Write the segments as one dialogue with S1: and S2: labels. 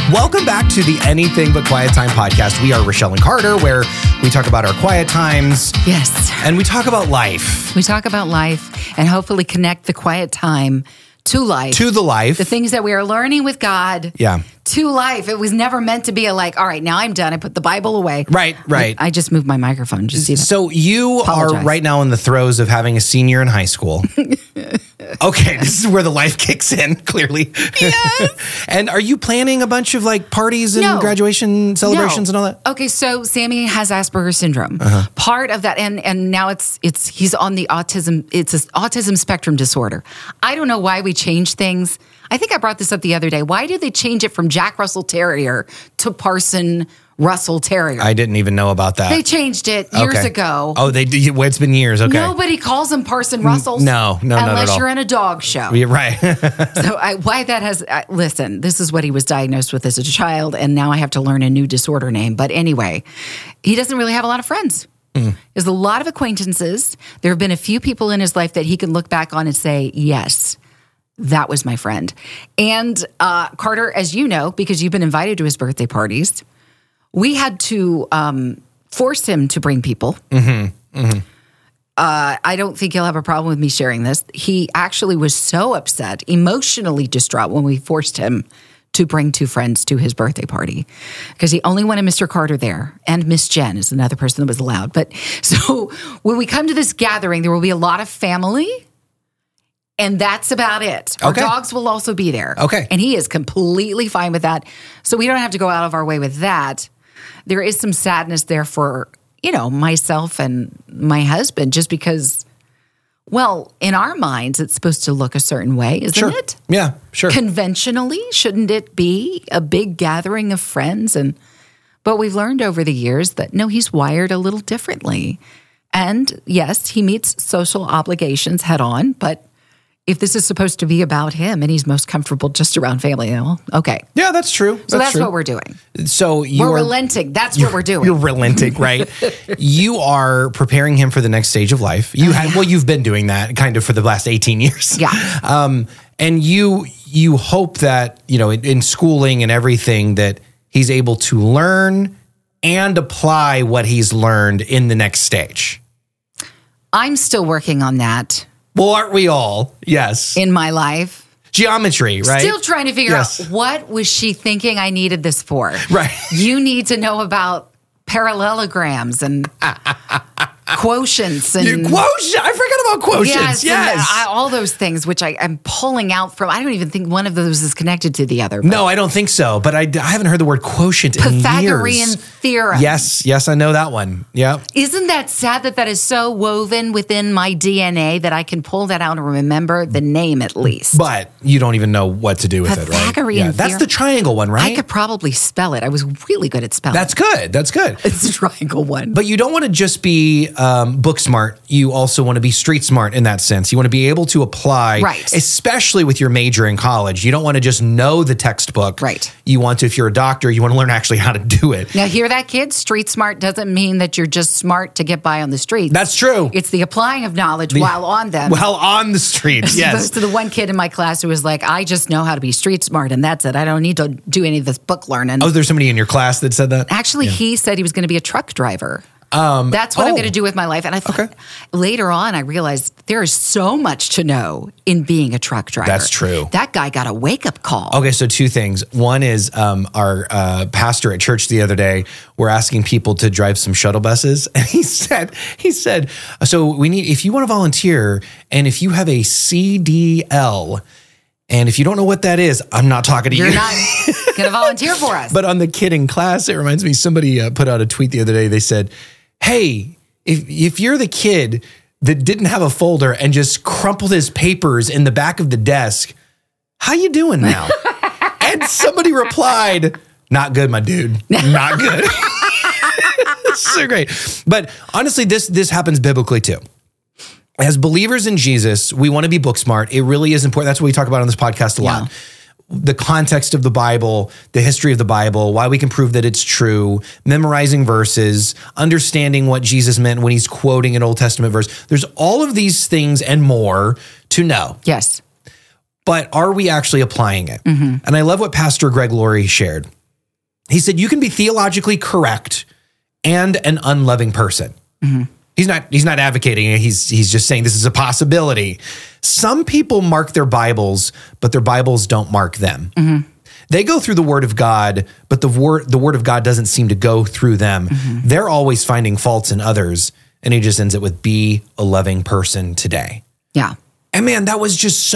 S1: Welcome back to the Anything But Quiet Time podcast. We are Rochelle and Carter, where we talk about our quiet times.
S2: Yes.
S1: And we talk about life.
S2: We talk about life and hopefully connect the quiet time to life.
S1: To the life.
S2: The things that we are learning with God.
S1: Yeah.
S2: To life. It was never meant to be all right, now I'm done. I put the Bible away.
S1: Right.
S2: I just moved my microphone. Just see that.
S1: So you are right now in the throes of having a senior in high school. Okay, this is where the life kicks in, clearly.
S2: Yes.
S1: And are you planning a bunch of parties and graduation celebrations and all that?
S2: Okay, so Sammy has Asperger's syndrome. Part of that, and now he's on the autism. It's an autism spectrum disorder. I don't know why we change things. I think I brought this up the other day. Why did they change it from Jack Russell Terrier to Parson Russell Terrier?
S1: I didn't even know about that.
S2: They changed it years ago.
S1: Oh, they did. Well, it's been years. Okay.
S2: Nobody calls them Parson Russells.
S1: No,
S2: unless you're in a dog show.
S1: Yeah, right.
S2: So why that has listen, this is what he was diagnosed with as a child, and now I have to learn a new disorder name. But anyway, he doesn't really have a lot of friends. There's a lot of acquaintances. There have been a few people in his life that he can look back on and say, yes, that was my friend. And Carter, as you know, because you've been invited to his birthday parties, we had to force him to bring people. I don't think he'll have a problem with me sharing this. He actually was so upset, emotionally distraught when we forced him to bring two friends to his birthday party because he only wanted Mr. Carter there, and Miss Jen is another person that was allowed. But so when we come to this gathering, there will be a lot of family. And that's about it. Our dogs will also be there.
S1: Okay.
S2: And he is completely fine with that. So we don't have to go out of our way with that. There is some sadness there for, myself and my husband, just because, well, in our minds, it's supposed to look a certain way, isn't it?
S1: Yeah, sure.
S2: Conventionally, shouldn't it be a big gathering of friends? But we've learned over the years that, no, he's wired a little differently. And yes, he meets social obligations head on, but if this is supposed to be about him and he's most comfortable just around family, well, okay.
S1: Yeah, that's true.
S2: So that's what we're doing.
S1: So
S2: we're relenting. That's what we're doing.
S1: You're relenting, right? You are preparing him for the next stage of life. You've been doing that kind of for the last 18 years.
S2: Yeah.
S1: And you hope that, in schooling and everything, that he's able to learn and apply what he's learned in the next stage.
S2: I'm still working on that.
S1: Well, aren't we all? Yes.
S2: In my life.
S1: Geometry, right?
S2: Still trying to figure out what was she thinking I needed this for.
S1: Right.
S2: You need to know about parallelograms and quotients. And
S1: I forgot about quotients.
S2: Yes. All those things, which I'm pulling out from. I don't even think one of those is connected to the other.
S1: No, I don't think so. But I haven't heard the word quotient in years.
S2: Pythagorean theorem.
S1: Yes, I know that one. Yeah.
S2: Isn't that sad that is so woven within my DNA that I can pull that out and remember the name at least?
S1: But you don't even know what to do with it, right?
S2: Pythagorean theorem.
S1: That's the triangle one, right?
S2: I could probably spell it. I was really good at spelling.
S1: That's good.
S2: It's the triangle one.
S1: But you don't want to just be book smart. You also want to be street smart in that sense. You want to be able to apply, especially with your major in college. You don't want to just know the textbook.
S2: Right.
S1: You want to, if you're a doctor, you want to learn actually how to do it.
S2: Now, hear that, kids? Street smart doesn't mean that you're just smart to get by on the streets.
S1: That's true.
S2: It's the applying of knowledge while on them.
S1: While on the streets, yes.
S2: As opposed to the one kid in my class who was like, I just know how to be street smart and that's it. I don't need to do any of this book learning.
S1: Oh, there's somebody in your class that said that?
S2: Actually, he said he was going to be a truck driver. That's what I'm going to do with my life. And I thought later on, I realized there is so much to know in being a truck driver.
S1: That's true.
S2: That guy got a wake-up call.
S1: Okay, so two things. One is our pastor at church the other day, we're asking people to drive some shuttle buses. And he said, so we need, if you want to volunteer and if you have a CDL, and if you don't know what that is, I'm not talking to you.
S2: You're not going to volunteer for us.
S1: But on the kid in class, it reminds me, somebody put out a tweet the other day. They said, hey, if you're the kid that didn't have a folder and just crumpled his papers in the back of the desk, how you doing now? And somebody replied, not good, my dude. Not good. So great. But honestly, this happens biblically too. As believers in Jesus, we want to be book smart. It really is important. That's what we talk about on this podcast a lot. The context of the Bible, the history of the Bible, why we can prove that it's true, memorizing verses, understanding what Jesus meant when he's quoting an Old Testament verse. There's all of these things and more to know.
S2: Yes.
S1: But are we actually applying it? Mm-hmm. And I love what Pastor Greg Laurie shared. He said, you can be theologically correct and an unloving person. He's not advocating it. He's just saying this is a possibility. Some people mark their Bibles, but their Bibles don't mark them. They go through the Word of God, but the Word of God doesn't seem to go through them. They're always finding faults in others. And he just ends it with, be a loving person today.
S2: Yeah.
S1: And man, that was just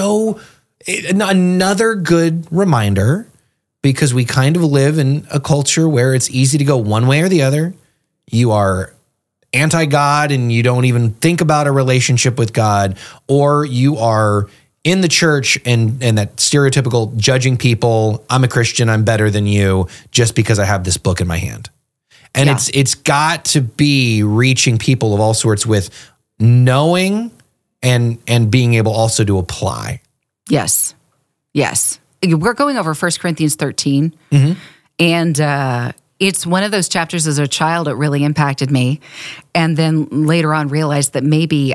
S1: another good reminder, because we kind of live in a culture where it's easy to go one way or the other. You are anti-God and you don't even think about a relationship with God, or you are in the church and that stereotypical judging people. I'm a Christian, I'm better than you just because I have this book in my hand. And it's got to be reaching people of all sorts with knowing and being able also to apply.
S2: Yes. We're going over 1 Corinthians 13. And it's one of those chapters as a child that really impacted me. And then later on realized that maybe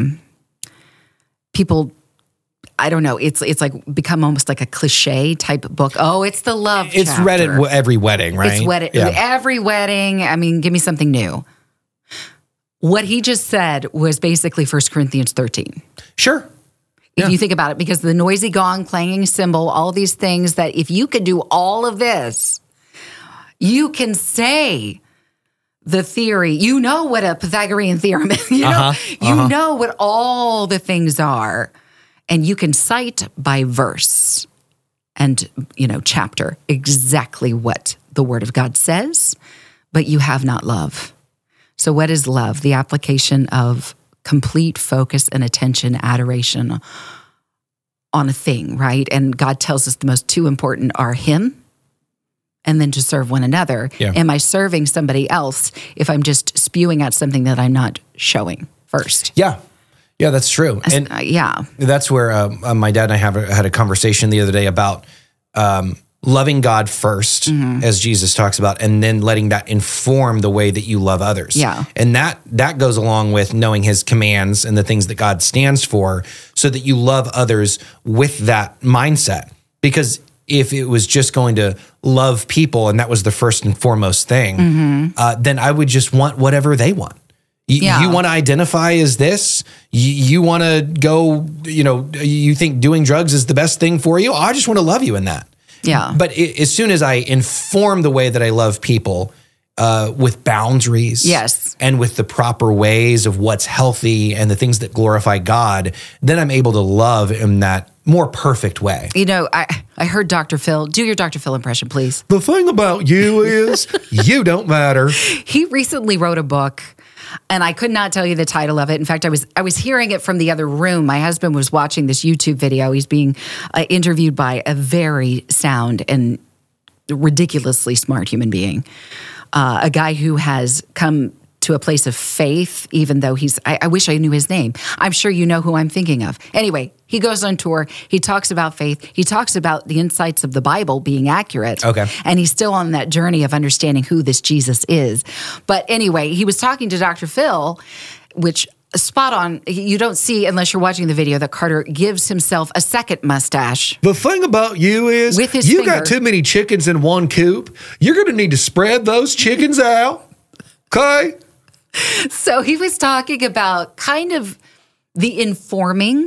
S2: people, I don't know, it's like become almost like a cliche type book. Oh, it's the love
S1: It's
S2: chapter.
S1: read at every wedding, right?
S2: It's every wedding. I mean, give me something new. What he just said was basically 1 Corinthians 13.
S1: Sure.
S2: If you think about it, because the noisy gong, clanging cymbal, all these things that if you could do all of this, you can say the theory. You know what a Pythagorean theorem is. You know what all the things are. And you can cite by verse and, chapter exactly what the Word of God says, but you have not love. So what is love? The application of complete focus and attention, adoration on a thing, right? And God tells us the most two important are Him and then to serve one another. Yeah. Am I serving somebody else if I'm just spewing out something that I'm not showing first?
S1: Yeah. Yeah, that's true. And that's where my dad and I had a conversation the other day about loving God first, as Jesus talks about, and then letting that inform the way that you love others.
S2: Yeah.
S1: And that goes along with knowing His commands and the things that God stands for, so that you love others with that mindset. Because if it was just going to love people and that was the first and foremost thing, then I would just want whatever they want. You want to identify as this? You want to go, you think doing drugs is the best thing for you? I just want to love you in that.
S2: Yeah.
S1: But as soon as I inform the way that I love people with boundaries,
S2: yes,
S1: and with the proper ways of what's healthy and the things that glorify God, then I'm able to love in that more perfect way.
S2: I heard Dr. Phil. Do your Dr. Phil impression, please.
S1: The thing about you is you don't matter.
S2: He recently wrote a book. And I could not tell you the title of it. In fact, I was hearing it from the other room. My husband was watching this YouTube video. He's being interviewed by a very sound and ridiculously smart human being, a guy who has come to a place of faith, even though I wish I knew his name. I'm sure you know who I'm thinking of. Anyway, he goes on tour. He talks about faith. He talks about the insights of the Bible being accurate.
S1: Okay.
S2: And he's still on that journey of understanding who this Jesus is. But anyway, he was talking to Dr. Phil, which spot on. You don't see, unless you're watching the video, that Carter gives himself a second mustache.
S1: The thing about you is
S2: with his
S1: you
S2: finger.
S1: Got too many chickens in one coop. You're going to need to spread those chickens out. Okay?
S2: So he was talking about kind of the informing.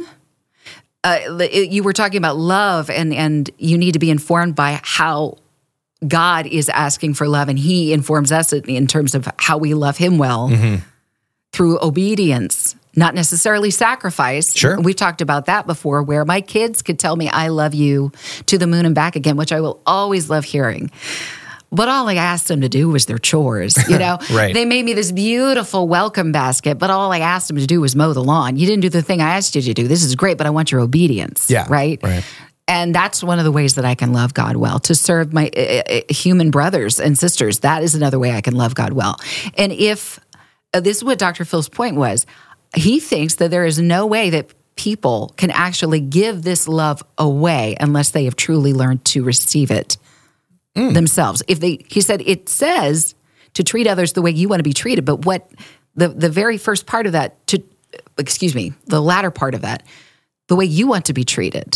S2: You were talking about love, and you need to be informed by how God is asking for love, and He informs us in terms of how we love Him well through obedience, not necessarily sacrifice.
S1: Sure.
S2: We've talked about that before, where my kids could tell me I love you to the moon and back again, which I will always love hearing. But all I asked them to do was their chores,
S1: Right.
S2: They made me this beautiful welcome basket, but all I asked them to do was mow the lawn. You didn't do the thing I asked you to do. This is great, but I want your obedience.
S1: Yeah.
S2: Right? And that's one of the ways that I can love God well, to serve my human brothers and sisters. That is another way I can love God well. And if this is what Dr. Phil's point was, he thinks that there is no way that people can actually give this love away unless they have truly learned to receive it themselves. He said, it says to treat others the way you want to be treated, but what the very first part of that, the latter part of that, the way you want to be treated.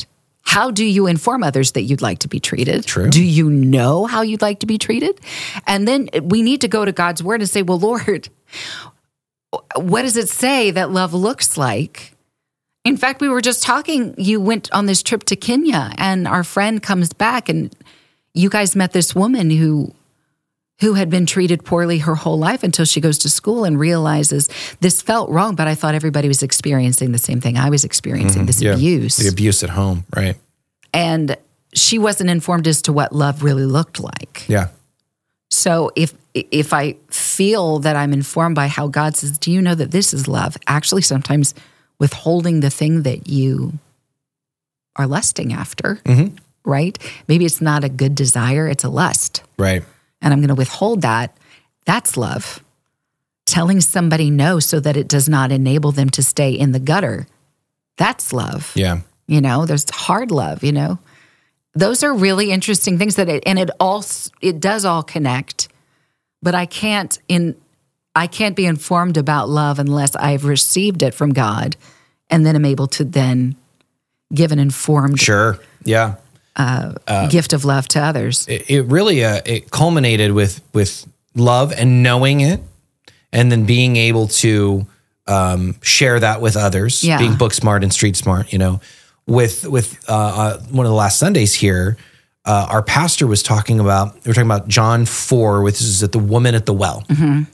S2: how do you inform others that you'd like to be treated?
S1: True.
S2: Do you know how you'd like to be treated? And then we need to go to God's word and say, well, Lord, what does it say that love looks like? In fact, we were just talking, you went on this trip to Kenya and our friend comes back and you guys met this woman who had been treated poorly her whole life until she goes to school and realizes this felt wrong, but I thought everybody was experiencing the same thing I was experiencing, this abuse.
S1: The abuse at home, right?
S2: And she wasn't informed as to what love really looked like.
S1: Yeah.
S2: So if I feel that I'm informed by how God says, do you know that this is love? Actually, sometimes withholding the thing that you are lusting after, right? Maybe it's not a good desire, it's a lust.
S1: Right.
S2: And I'm going to withhold that. That's love. Telling somebody no so that it does not enable them to stay in the gutter. That's love.
S1: Yeah.
S2: There's hard love, Those are really interesting things it does all connect. But I can't be informed about love unless I've received it from God and then I'm able to then give an informed gift of love to others.
S1: It really it culminated with love and knowing it, and then being able to share that with others, being book smart and street smart. With one of the last Sundays here, our pastor was talking about John 4, which is at the woman at the well,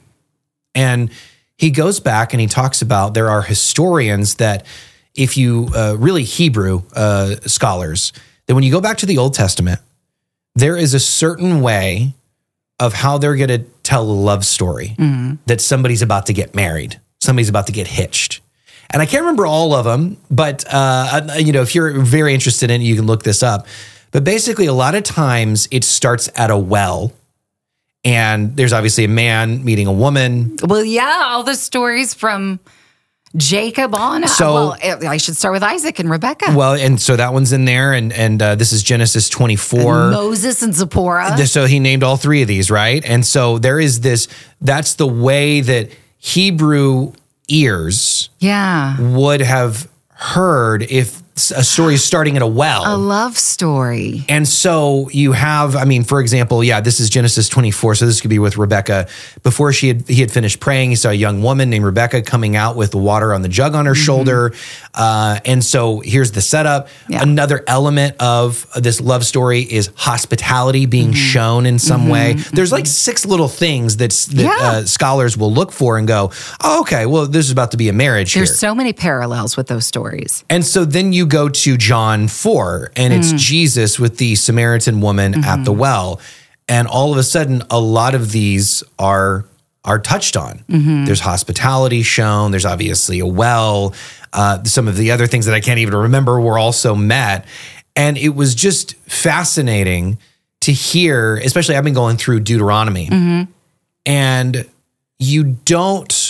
S1: and he goes back and he talks about there are historians that if you really Hebrew scholars. That when you go back to the Old Testament, there is a certain way of how they're going to tell a love story that somebody's about to get married, somebody's about to get hitched. And I can't remember all of them, but if you're very interested in it, you can look this up. But basically, a lot of times it starts at a well, and there's obviously a man meeting a woman.
S2: Well, yeah, all the stories from Jacob on. I should start with Isaac and Rebecca.
S1: Well, and so that one's in there, and this is Genesis 24.
S2: And Moses and Zipporah.
S1: So he named all three of these, right? And so there is this, that's the way that Hebrew ears would have heard if a story is starting at a well.
S2: A love story.
S1: And so you have, for example, this is Genesis 24. So this could be with Rebecca. Before he had finished praying, he saw a young woman named Rebecca coming out with the water on the jug on her shoulder. And so here's the setup. Yeah. Another element of this love story is hospitality being shown in some way. There's like 6 little things that scholars will look for and go, oh, okay, well, this is about to be a marriage here.
S2: There's so many parallels with those stories.
S1: And so then you go to John 4, and it's Jesus with the Samaritan woman at the well. And all of a sudden, a lot of these are touched on. There's hospitality shown. There's obviously a well. Some of the other things that I can't even remember were also met. And it was just fascinating to hear, especially I've been going through Deuteronomy, and you don't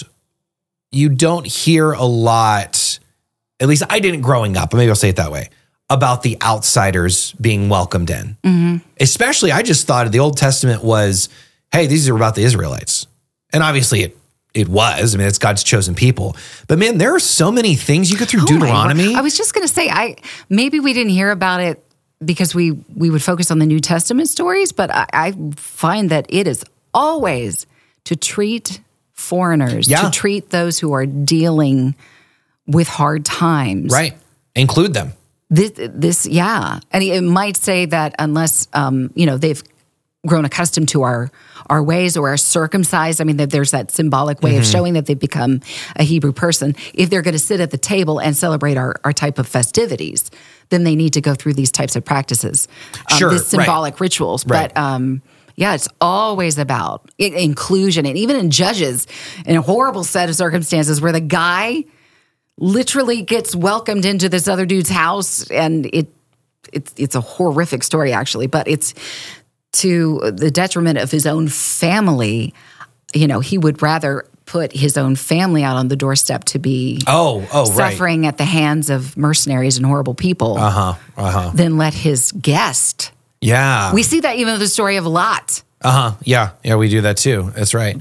S1: hear a lot. At least I didn't growing up, maybe I'll say it that way, about the outsiders being welcomed in. Especially, I just thought the Old Testament was, hey, these are about the Israelites. And obviously it was. It's God's chosen people. But man, there are so many things you go through Deuteronomy.
S2: I was just going to say, maybe we didn't hear about it because we would focus on the New Testament stories, but I find that it is always to treat foreigners, to treat those who are dealing with hard times.
S1: Right. Include them.
S2: This, and it might say that unless, they've grown accustomed to our ways or are circumcised, that there's that symbolic way of showing that they've become a Hebrew person. If they're going to sit at the table and celebrate our type of festivities, then they need to go through these types of practices, these symbolic rituals.
S1: Right.
S2: But, it's always about inclusion. And even in Judges, in a horrible set of circumstances where the guy literally gets welcomed into this other dude's house, and it's a horrific story actually, but it's to the detriment of his own family. He would rather put his own family out on the doorstep to be suffering at the hands of mercenaries and horrible people than let his guest. Yeah. We see that even in the story of Lot.
S1: Yeah, we do that too. That's right.
S2: But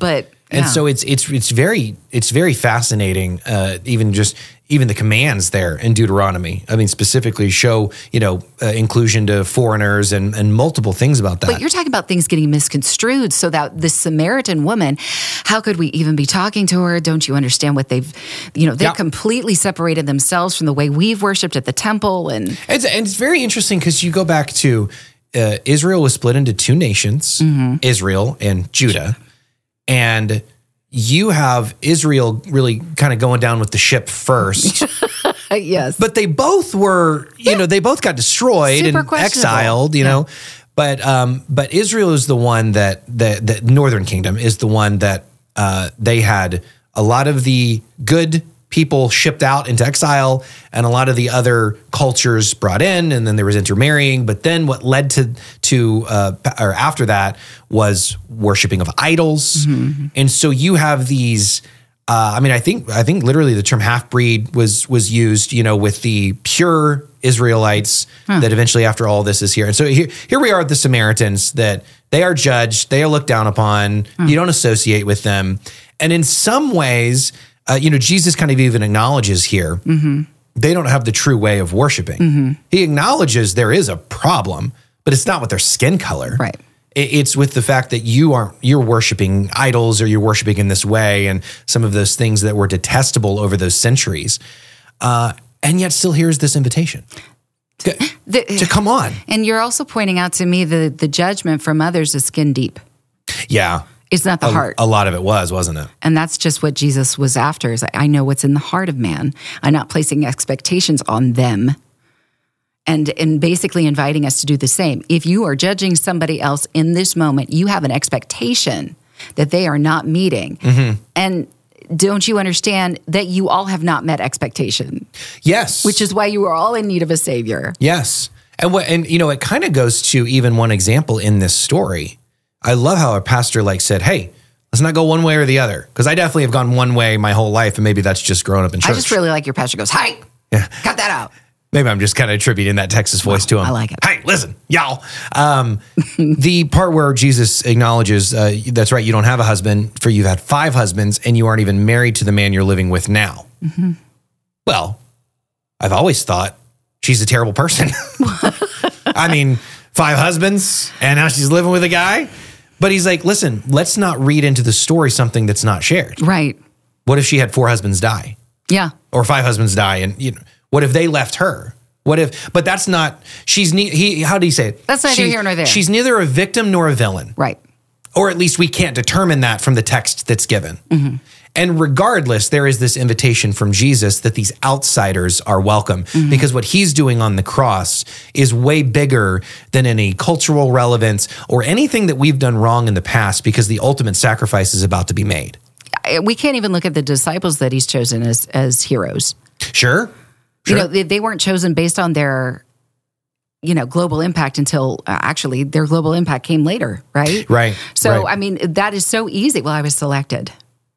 S1: And
S2: Yeah.
S1: so it's very fascinating. Even the commands there in Deuteronomy. I mean, specifically show inclusion to foreigners and multiple things about that.
S2: But you're talking about things getting misconstrued, so that this Samaritan woman, how could we even be talking to her? Don't you understand what they've completely separated themselves from the way we've worshipped at the temple? And
S1: it's very interesting because you go back to Israel was split into two nations, Israel and Judah. And you have Israel really kind of going down with the ship first.
S2: yes.
S1: But they both were, they both got destroyed
S2: Super
S1: and
S2: questionable.
S1: exiled, But Israel is the one that the Northern Kingdom is the one that they had a lot of the good people shipped out into exile and a lot of the other cultures brought in, and then there was intermarrying. But then what led to after that was worshiping of idols. Mm-hmm. And so you have these, I think literally the term half-breed was used, with the pure Israelites that eventually after all this is here. And so here we are with the Samaritans, that they are judged, they are looked down upon, you don't associate with them. And in some ways, Jesus kind of even acknowledges here, they don't have the true way of worshiping. Mm-hmm. He acknowledges there is a problem, but it's not with their skin color.
S2: Right.
S1: It's with the fact that you're worshiping idols, or you're worshiping in this way, and some of those things that were detestable over those centuries. And yet still here's this invitation to come on.
S2: And you're also pointing out to me the judgment from others is skin deep.
S1: Yeah.
S2: It's not the heart.
S1: A lot of it wasn't it?
S2: And that's just what Jesus was after, is I know what's in the heart of man. I'm not placing expectations on them. And basically inviting us to do the same. If you are judging somebody else in this moment, you have an expectation that they are not meeting. Mm-hmm. And don't you understand that you all have not met expectation?
S1: Yes.
S2: Which is why you are all in need of a savior.
S1: Yes. And it kind of goes to even one example in this story. I love how a pastor said, hey, let's not go one way or the other. Because I definitely have gone one way my whole life, and maybe that's just growing up in church.
S2: I just really like your pastor goes, hi, cut that out.
S1: Maybe I'm just kind of attributing that Texas voice to him.
S2: I like it.
S1: Hey, listen, y'all. The part where Jesus acknowledges, that's right, you don't have a husband, for you've had 5 husbands, and you aren't even married to the man you're living with now. Mm-hmm. Well, I've always thought she's a terrible person. I mean, 5 husbands, and now she's living with a guy. But he's like, listen, let's not read into the story something that's not shared.
S2: Right.
S1: What if she had 4 husbands die?
S2: Yeah.
S1: Or 5 husbands die, and what if they left her? What if? But that's not. How do you say it?
S2: That's neither here nor there.
S1: She's neither a victim nor a villain,
S2: right?
S1: Or at least we can't determine that from the text that's given. Mm-hmm. And regardless, there is this invitation from Jesus that these outsiders are welcome, because what he's doing on the cross is way bigger than any cultural relevance or anything that we've done wrong in the past, because the ultimate sacrifice is about to be made.
S2: We can't even look at the disciples that he's chosen as heroes.
S1: Sure.
S2: They weren't chosen based on their, global impact until actually their global impact came later, right?
S1: Right.
S2: So,
S1: right.
S2: I mean, that is so easy. Well, I was selected.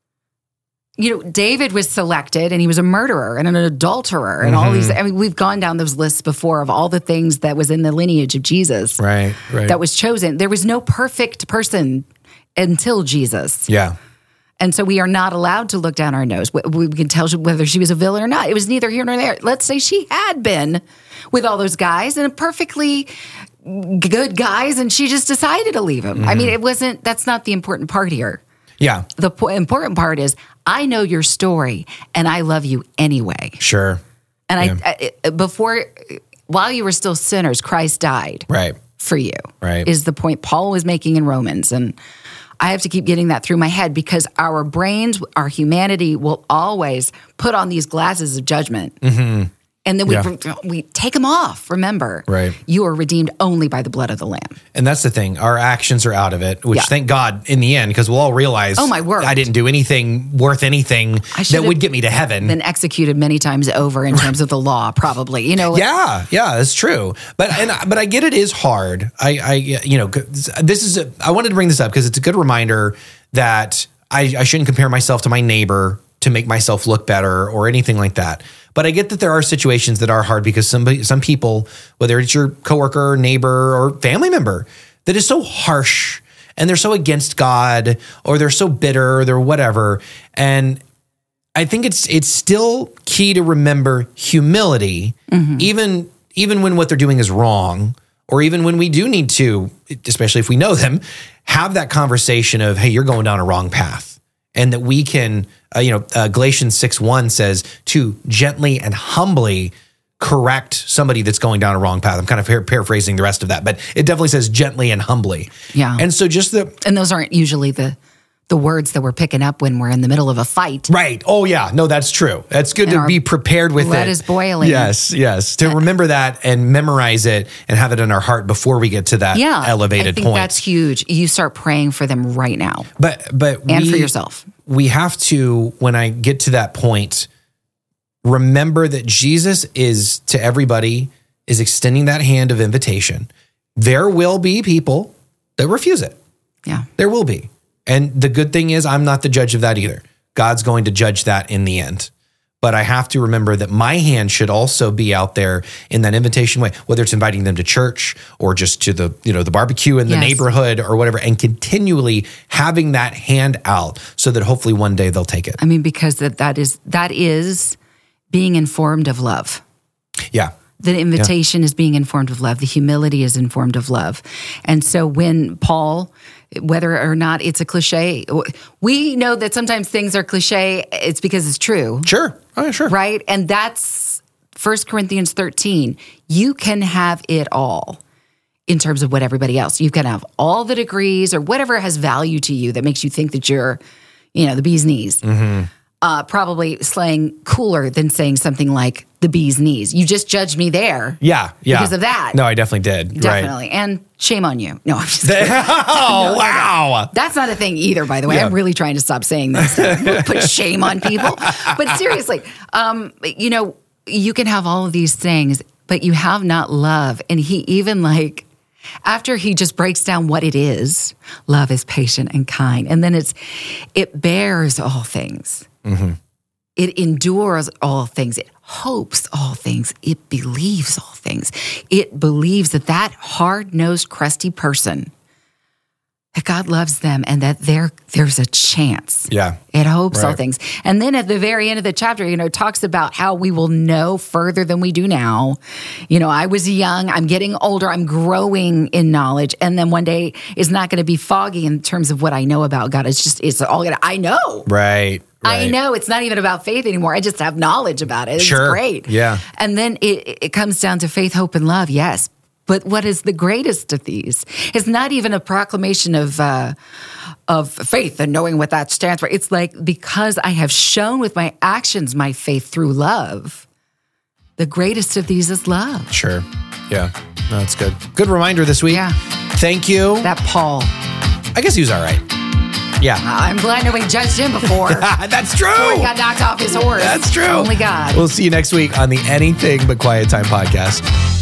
S2: David was selected, and he was a murderer and an adulterer and all these. I mean, we've gone down those lists before of all the things that was in the lineage of Jesus.
S1: Right.
S2: That was chosen. There was no perfect person until Jesus.
S1: Yeah.
S2: And so we are not allowed to look down our nose. We can tell whether she was a villain or not. It was neither here nor there. Let's say she had been with all those guys and perfectly good guys, and she just decided to leave him. Mm-hmm. I mean, that's not the important part here.
S1: Yeah.
S2: The important part is, I know your story, and I love you anyway.
S1: Sure.
S2: And while you were still sinners, Christ died.
S1: Right.
S2: For you.
S1: Right.
S2: Is the point Paul was making in Romans. And I have to keep getting that through my head, because our brains, our humanity will always put on these glasses of judgment. Mm-hmm. And then we take them off. Remember,
S1: right.
S2: You are redeemed only by the blood of the Lamb.
S1: And that's the thing. Our actions are out of it, which thank God in the end, because we'll all realize,
S2: oh my word,
S1: I didn't do anything worth anything that would get me to heaven.
S2: Been executed many times over in terms of the law, probably.
S1: Yeah, that's true. But I get it is hard. I wanted to bring this up because it's a good reminder that I shouldn't compare myself to my neighbor to make myself look better or anything like that. But I get that there are situations that are hard, because some people, whether it's your coworker, neighbor, or family member, that is so harsh and they're so against God, or they're so bitter, or they're whatever. And I think it's still key to remember humility, even when what they're doing is wrong, or even when we do need to, especially if we know them, have that conversation of, hey, you're going down a wrong path. And that we can, Galatians 6:1 says to gently and humbly correct somebody that's going down a wrong path. I'm kind of paraphrasing the rest of that, but it definitely says gently and humbly.
S2: Yeah.
S1: And so
S2: and those aren't usually the words that we're picking up when we're in the middle of a fight.
S1: Right. Oh, yeah. No, that's true. That's good to be prepared with it.
S2: Blood is boiling.
S1: Yes. To remember that and memorize it and have it in our heart before we get to that elevated point.
S2: I think that's huge. You start praying for them right now.
S1: And
S2: for yourself.
S1: We have to, when I get to that point, remember that Jesus is, to everybody, is extending that hand of invitation. There will be people that refuse it.
S2: Yeah.
S1: There will be. And the good thing is I'm not the judge of that either. God's going to judge that in the end. But I have to remember that my hand should also be out there in that invitation way, whether it's inviting them to church or just to the barbecue in the neighborhood or whatever, and continually having that hand out so that hopefully one day they'll take it.
S2: I mean, because that is being informed of love.
S1: Yeah.
S2: The invitation is being informed of love. The humility is informed of love. And so when Paul, whether or not it's a cliche, we know that sometimes things are cliche, it's because it's true.
S1: Sure. Oh, sure.
S2: Right? And that's 1 Corinthians 13. You can have it all in terms of what everybody else. You can have all the degrees or whatever has value to you that makes you think that you're, the bee's knees. Mm-hmm. Probably slang cooler than saying something like the bee's knees. You just judged me there.
S1: Yeah.
S2: Because of that.
S1: No, I definitely did.
S2: Definitely.
S1: Right.
S2: And shame on you. No, I'm just kidding.
S1: Oh, wow.
S2: That's not a thing either, by the way. Yeah. I'm really trying to stop saying that stuff. Put shame on people. But seriously, you can have all of these things, but you have not love. And he even after he just breaks down what it is, love is patient and kind. And then it bears all things. Mm-hmm. It endures all things. It hopes all things. It believes all things. It believes that hard-nosed, crusty person, that God loves them and that there's a chance.
S1: Yeah.
S2: It hopes all things. And then at the very end of the chapter, it talks about how we will know further than we do now. I was young, I'm getting older, I'm growing in knowledge. And then one day it's not going to be foggy in terms of what I know about God. It's all going to, I know.
S1: Right.
S2: I know it's not even about faith anymore. I just have knowledge about it. It's great.
S1: Yeah.
S2: And then it comes down to faith, hope, and love. Yes. But what is the greatest of these? It's not even a proclamation of faith and knowing what that stands for. It's because I have shown with my actions my faith through love. The greatest of these is love.
S1: Sure. Yeah. No, that's good. Good reminder this week.
S2: Yeah.
S1: Thank you.
S2: That Paul.
S1: I guess he was all right. Yeah.
S2: I'm glad nobody judged him before.
S1: That's true.
S2: Before he got knocked off his horse.
S1: That's true.
S2: Only God.
S1: We'll see you next week on the Anything But Quiet Time podcast.